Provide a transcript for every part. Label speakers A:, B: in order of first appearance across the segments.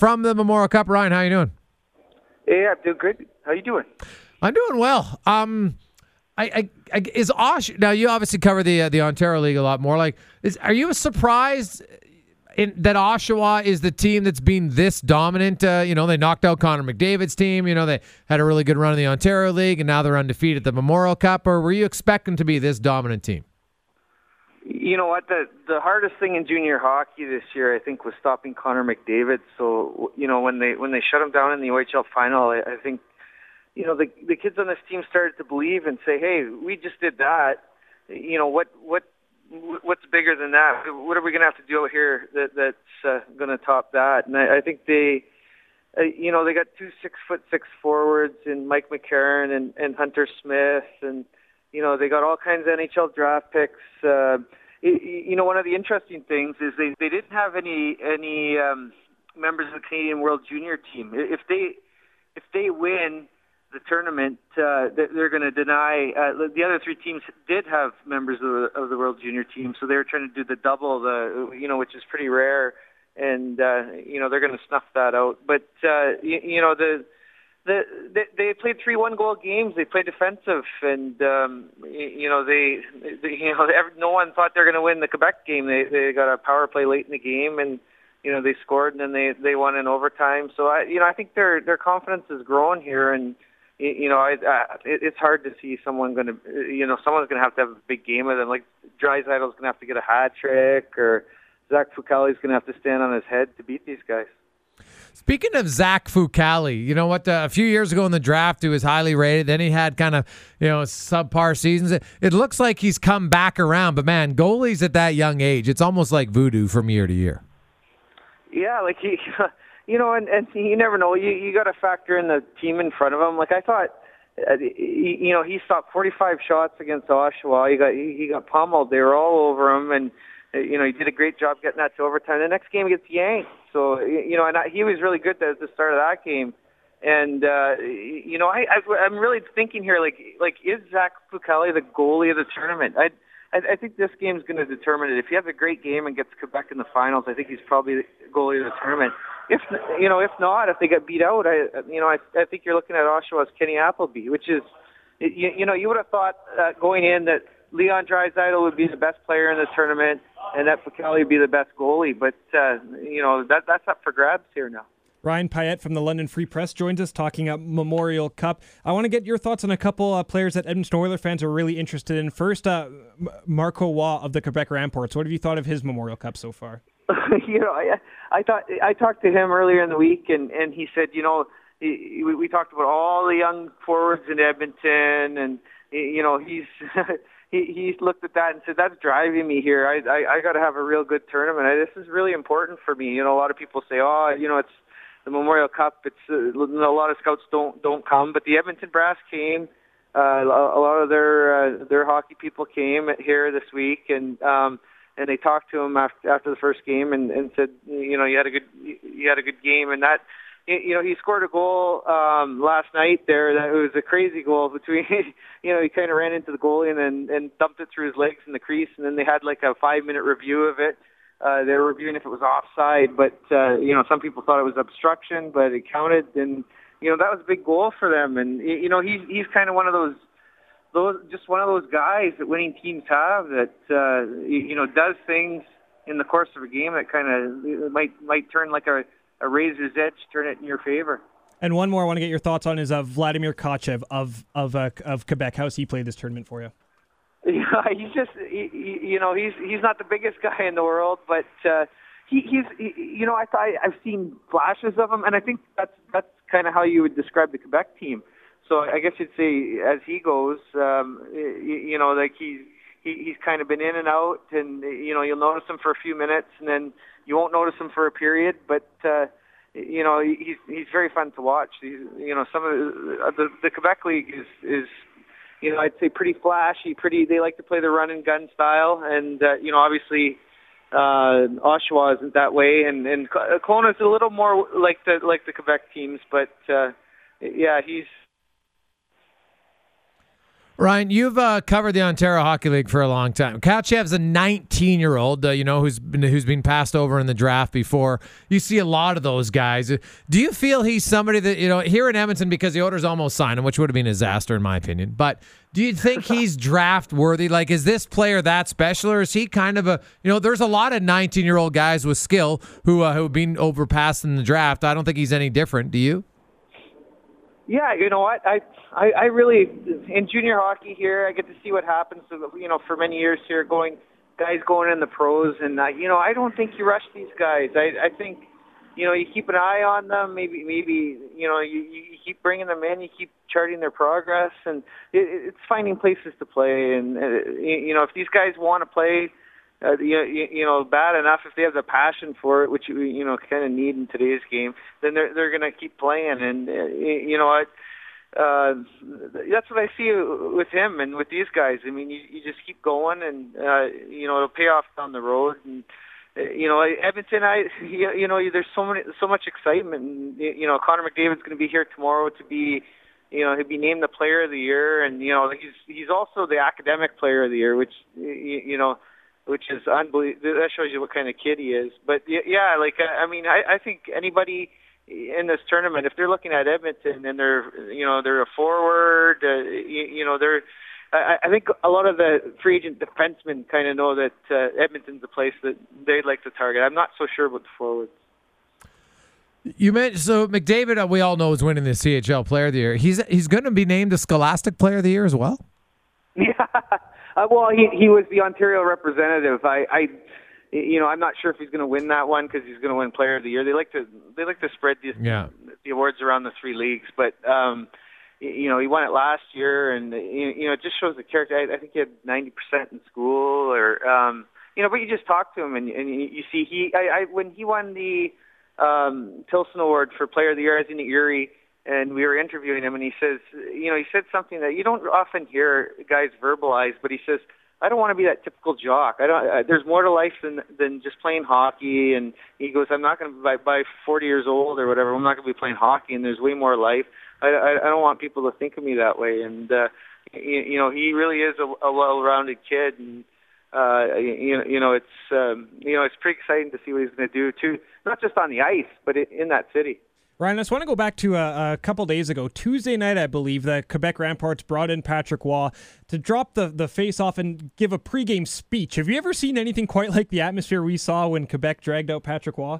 A: from the Memorial Cup. Ryan, how you doing?
B: Hey, I'm doing good. How you doing?
A: I'm doing well. Is now you obviously cover the Ontario League a lot more. Are you surprised that Oshawa is the team that's been this dominant? They knocked out Connor McDavid's team. They had a really good run in the Ontario League, and now they're undefeated at the Memorial Cup. Or were you expecting to be this dominant team?
B: You know what? The hardest thing in junior hockey this year, I think, was stopping Connor McDavid. So when they shut him down in the OHL final, I think the kids on this team started to believe and say, hey, we just did that. What's bigger than that? What are we going to have to do out here that's going to top that? And I think they got 2 6'6" forwards in Mike McCarron and Hunter Smith, and they got all kinds of NHL draft picks. One of the interesting things is they didn't have any members of the Canadian World Junior team. If they win the tournament, they're going to deny. The other 3 teams did have members of the World Junior team, so they were trying to do the double, which is pretty rare, and they're going to snuff that out. But they played 3 one-goal games. They played defensive, and no one thought they were going to win the Quebec game. They got a power play late in the game, and they scored, and then they won in overtime. So I think their confidence is growing here, and it's hard to see someone's going to have a big game with them. Like Draisaitl's going to have to get a hat trick, or Zach Fucale's going to have to stand on his head to beat these guys.
A: Speaking of Zach Fucale, you know what? A few years ago in the draft, he was highly rated. Then he had kind of, subpar seasons. It looks like he's come back around. But, man, goalies at that young age, it's almost like voodoo from year to year.
B: Yeah, like he, and you never know. You got to factor in the team in front of him. Like I thought, he stopped 45 shots against Oshawa. He got pummeled. They were all over him, and he did a great job getting that to overtime. The next game he gets yanked. So he was really good at the start of that game. And I'm really thinking here, like is Zach Fucale the goalie of the tournament? I think this game's going to determine it. If he has a great game and gets Quebec in the finals, I think he's probably the goalie of the tournament. If not, if they get beat out, I think you're looking at Oshawa's Kenny Appleby, which is, you would have thought going in that Leon Draisaitl would be the best player in the tournament and that Fucale would be the best goalie, but that's up for grabs here now.
C: Ryan Payette from the London Free Press joins us talking about Memorial Cup. I want to get your thoughts on a couple players that Edmonton Oilers fans are really interested in. First, Marco Waugh of the Quebec Ramparts. What have you thought of his Memorial Cup so far?
B: I talked to him earlier in the week, and he said, we talked about all the young forwards in Edmonton, and he's he looked at that and said, that's driving me here. I got to have a real good tournament. This is really important for me. A lot of people say, it's the Memorial Cup. It's a lot of scouts don't come, but the Edmonton Brass came. A lot of their hockey people came here this week, and they talked to him after the first game and said, you had a good game, and that. He scored a goal last night there. That was a crazy goal between, he kind of ran into the goalie and dumped it through his legs in the crease, and then they had like a 5-minute review of it. They were reviewing if it was offside, but, some people thought it was obstruction, but it counted, and, that was a big goal for them. And, he's kind of one of those guys that winning teams have that, does things in the course of a game that kind of might turn like a razor's edge, turn it in your favor.
C: And one more I want to get your thoughts on is Vladimir Tkachev of Quebec. How's he played this tournament for you?
B: Yeah, he's just he's not the biggest guy in the world, but I've seen flashes of him, and I think that's kind of how you would describe the Quebec team. So I guess you'd say as he goes, like he's kind of been in and out, and you'll notice him for a few minutes, and then you won't notice him for a period, but he's very fun to watch. Some of the Quebec League is I'd say pretty flashy. They like to play the run and gun style, and obviously Oshawa isn't that way, and Kelowna's a little more like the Quebec teams, but he's.
A: Ryan, you've covered the Ontario Hockey League for a long time. Kachev's a 19-year-old, who's been passed over in the draft before. You see a lot of those guys. Do you feel he's somebody that, here in Edmonton, because the Oilers almost signed him, which would have been a disaster in my opinion, but do you think he's draft worthy? Like, is this player that special, or is he kind of there's a lot of 19-year-old guys with skill who have been overpassed in the draft. I don't think he's any different. Do you?
B: Yeah, you know what? I really, in junior hockey here, I get to see what happens. For many years here, guys going in the pros, and I don't think you rush these guys. I think, you keep an eye on them. Maybe you keep bringing them in. You keep charting their progress, and it's finding places to play. And if these guys want to play, bad enough, if they have the passion for it, which kind of need in today's game, then they're going to keep playing. And that's what I see with him and with these guys. I mean, you just keep going, and it'll pay off down the road. And Edmonton, there's so much excitement. And, Connor McDavid's going to be here tomorrow to be. He'll be named the Player of the Year, and he's also the Academic Player of the Year, which which is unbelievable. That shows you what kind of kid he is. But yeah, I think anybody in this tournament, if they're looking at Edmonton and they're a forward, I think a lot of the free agent defensemen kind of know that Edmonton's the place that they'd like to target. I'm not so sure about the forwards.
A: You mentioned, so McDavid, we all know, is winning the CHL Player of the Year. He's going to be named the Scholastic Player of the Year as well. Yeah.
B: Well, he was the Ontario representative. I'm not sure if he's going to win that one because he's going to win Player of the Year. They like to spread the awards around the three leagues, but he won it last year, and it just shows the character. I think he had 90% in school, but you just talk to him and you see when he won the Tilson Award for Player of the Year, I was in Erie. And we were interviewing him, and he says, he said something that you don't often hear guys verbalize, but he says, I don't want to be that typical jock. There's more to life than just playing hockey. And he goes, I'm not going to, by 40 years old or whatever, I'm not going to be playing hockey, and there's way more life. I don't want people to think of me that way. And, he really is a well-rounded kid. And, it's pretty exciting to see what he's going to do, too, not just on the ice, but in that city.
C: Ryan, I just want to go back to a couple days ago. Tuesday night, I believe, the Quebec Ramparts brought in Patrick Waugh to drop the face-off and give a pregame speech. Have you ever seen anything quite like the atmosphere we saw when Quebec dragged out Patrick Waugh?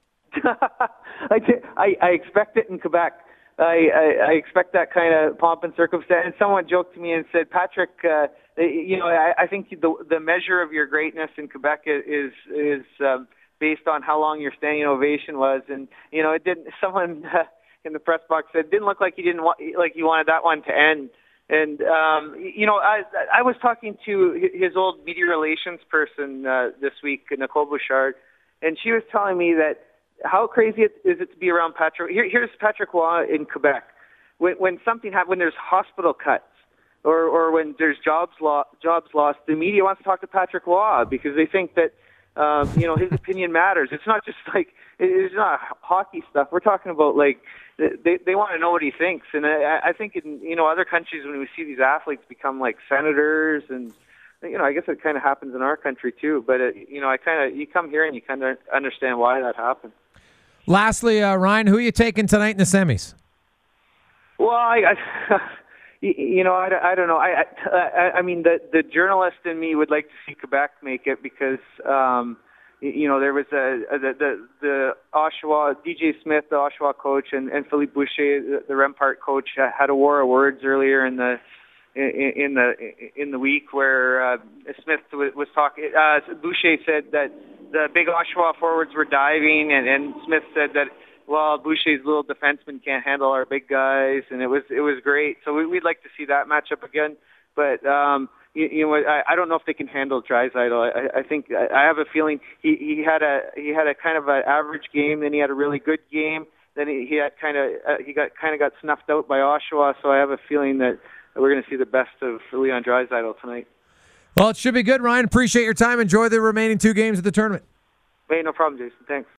B: I expect it in Quebec. I expect that kind of pomp and circumstance. And someone joked to me and said, Patrick, I think the measure of your greatness in Quebec is based on how long your standing ovation was, and it didn't. Someone in the press box said it didn't look like you wanted that one to end. And I was talking to his old media relations person this week, Nicole Bouchard, and she was telling me that how crazy is it to be around Patrick. Here's Patrick Waugh in Quebec. When something happens, when there's hospital cuts or when there's jobs lost, the media wants to talk to Patrick Waugh because they think that. His opinion matters. It's not just it's not hockey stuff. We're talking about they want to know what he thinks. And I think in other countries when we see these athletes become like senators, and I guess it kind of happens in our country too. But you come here and you kind of understand why that happened.
A: Lastly, Ryan, who are you taking tonight in the semis?
B: Well, I don't know. I mean, the journalist in me would like to see Quebec make it because, there was the Oshawa, DJ Smith, the Oshawa coach, and Philippe Boucher, the Rempart coach, had a war of words earlier in the week where Smith was talking. Boucher said that the big Oshawa forwards were diving, and Smith said that. Well, Boucher's little defenseman can't handle our big guys, and it was great. So we'd like to see that matchup again. But I don't know if they can handle Draisaitl. I think I have a feeling he had a kind of an average game, then he had a really good game, then he got snuffed out by Oshawa. So I have a feeling that we're going to see the best of Leon Draisaitl tonight.
A: Well, it should be good, Ryan. Appreciate your time. Enjoy the remaining two games of the tournament.
B: Hey, no problem, Jason. Thanks.